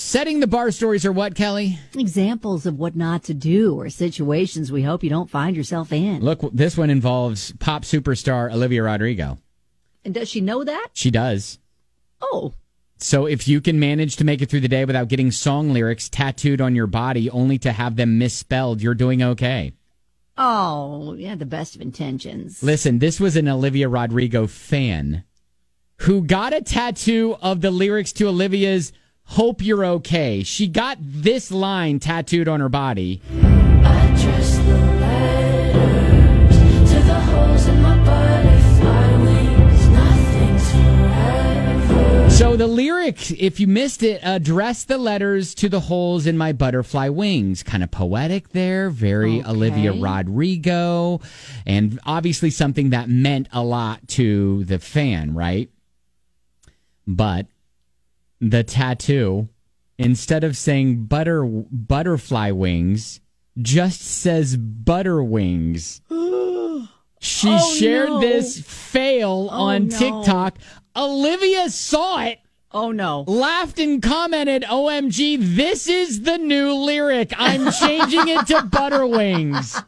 Setting the bar stories are what, Kelly? Examples of what not to do or situations we hope you don't find yourself in. Look, this one involves pop superstar Olivia Rodrigo. And does she know that? She does. Oh. So if you can manage to make it through the day without getting song lyrics tattooed on your body only to have them misspelled, you're doing okay. Oh, yeah, the best of intentions. Listen, this was an Olivia Rodrigo fan who got a tattoo of the lyrics to Olivia's Hope You're Okay. She got this line tattooed on her body. Address the letters to the holes in my butterfly wings. Nothing's forever. So the lyric, if you missed it, address the letters to the holes in my butterfly wings. Kind of poetic there, very Okay. Olivia Rodrigo, and obviously something that meant a lot to the fan, right? But the tattoo, instead of saying butterfly wings, just says butter wings. She shared this fail on no. TikTok. Olivia saw it, Oh, no. laughed and commented, OMG, this is the new lyric. I'm changing it to butter wings.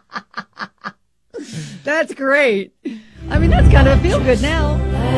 That's great. I mean, that's kind of feel good now.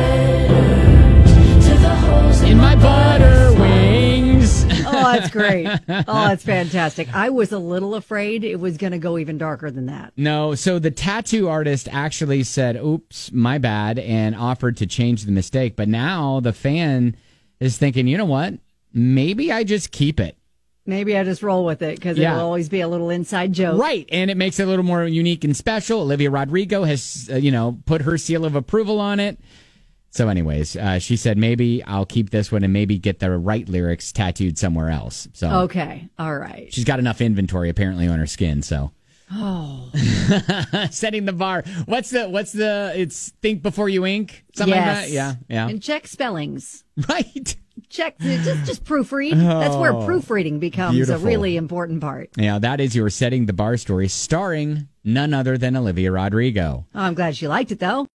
To the holes In my butter wings. Oh, that's great. Oh, that's fantastic. I was a little afraid it was going to go even darker than that. No, so the tattoo artist actually said, oops, my bad, and offered to change the mistake. But now the fan is thinking, you know what? Maybe I just keep it. Maybe I just roll with it because Yeah. it'll always be a little inside joke. Right, and it makes it a little more unique and special. Olivia Rodrigo has, put her seal of approval on it. So anyways, she said, maybe I'll keep this one and maybe get the right lyrics tattooed somewhere else. So Okay. All right. she's got enough inventory apparently on her skin, so. Oh. Setting the bar. What's the, it's think before you ink? Something like that? Yes. Yeah. And check spellings. Right. Check, just proofread. That's where proofreading becomes beautiful. a really important part. Yeah, that is your Setting the Bar story starring none other than Olivia Rodrigo. Oh, I'm glad she liked it, though.